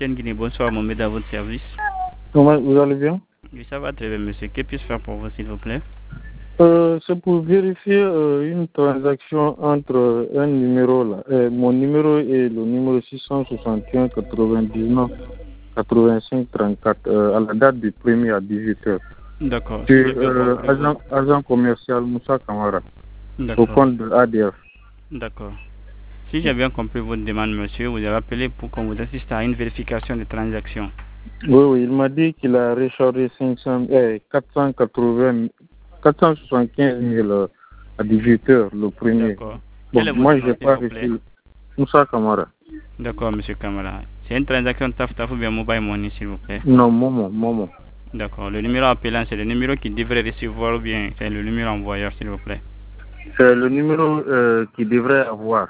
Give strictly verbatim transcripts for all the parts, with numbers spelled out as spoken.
Guinée, bonsoir, Mohamed à votre service. Comment vous allez bien? Oui, ça va très bien, monsieur. Que puis-je faire pour vous, s'il vous plaît? euh, C'est pour vérifier euh, une transaction entre un numéro là, euh, mon numéro et le numéro six cent soixante et un quatre-vingt-dix-neuf quatre-vingt-cinq trente-quatre euh, à la date du premier à dix-huit heures. D'accord. C'est Si j'ai bien euh, compris, agent, agent commercial Moussa Kamara au D'accord. compte de A D F. D'accord. Si j'ai bien compris votre demande, monsieur, vous avez appelé pour qu'on vous assiste à une vérification des transactions. Oui, oui, il m'a dit qu'il a rechargé cinq cents, eh, quatre cent quatre-vingts, quatre cent soixante-quinze mille euh, à dix-huit heures le premier. D'accord. Bon, Quel est votre moi, nom, j'ai s'il pas vous plaît? reçu Moussa Kamara. D'accord, monsieur Kamara. C'est une transaction Taf Taf ou bien Mobile Money, s'il vous plaît? Non, Momo, Momo. D'accord. Le numéro appelant, c'est le numéro qui devrait recevoir ou bien c'est le numéro envoyeur, s'il vous plaît? C'est le numéro euh, qui devrait avoir.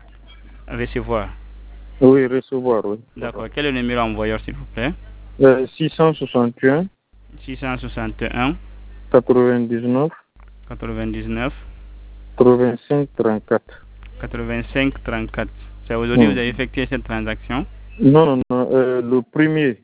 Recevoir. Oui, recevoir, oui. D'accord. Quel est le numéro envoyeur, s'il vous plaît? Euh, six cent soixante et un, six cent soixante et un, quatre-vingt-dix-neuf, quatre-vingt-dix-neuf, quatre-vingt-cinq trente-quatre. quatre-vingt-cinq trente-quatre. C'est aujourd'hui que Hmm. vous avez effectué cette transaction? Non, non, non, euh, le premier.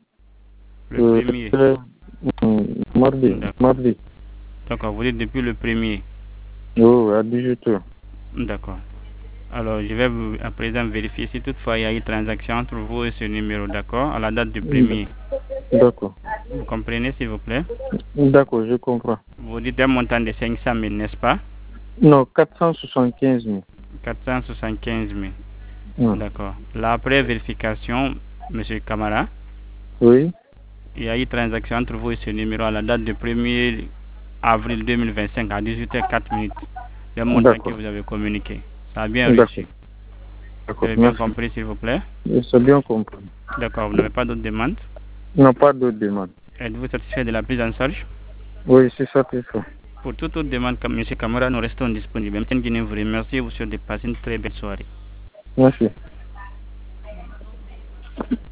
Le Euh, premier. c'était, hmm, mardi, D'accord. mardi. D'accord. Vous dites depuis le premier. Oui, à dix-huit heures. D'accord. Alors, je vais vous, à présent vérifier si toutefois il y a eu transaction entre vous et ce numéro, d'accord, à la date du premier. D'accord. Vous comprenez, s'il vous plaît? D'accord, je comprends. Vous dites un montant de cinq cent mille, n'est-ce pas? Non, quatre cent soixante-quinze mille. quatre cent soixante-quinze mille. Hmm. D'accord. Là, après vérification, monsieur Kamara, Oui, il y a eu transaction entre vous et ce numéro à la date du premier avril deux mille vingt-cinq à dix-huit heures quatre minutes. Le montant que d'accord. vous avez communiqué. Ça a bien D'accord. reçu. Vous D'accord, avez bien merci. compris, s'il vous plaît? C'est bien compris. D'accord. Vous n'avez pas d'autres demandes? Non, pas d'autres demandes. Êtes-vous satisfait de la prise en charge? Oui, c'est satisfait. Pour toute autre demande, comme M. Kamara, nous restons disponibles. M. Guinée vous remercie et vous souhaite de passer une très belle soirée. Merci.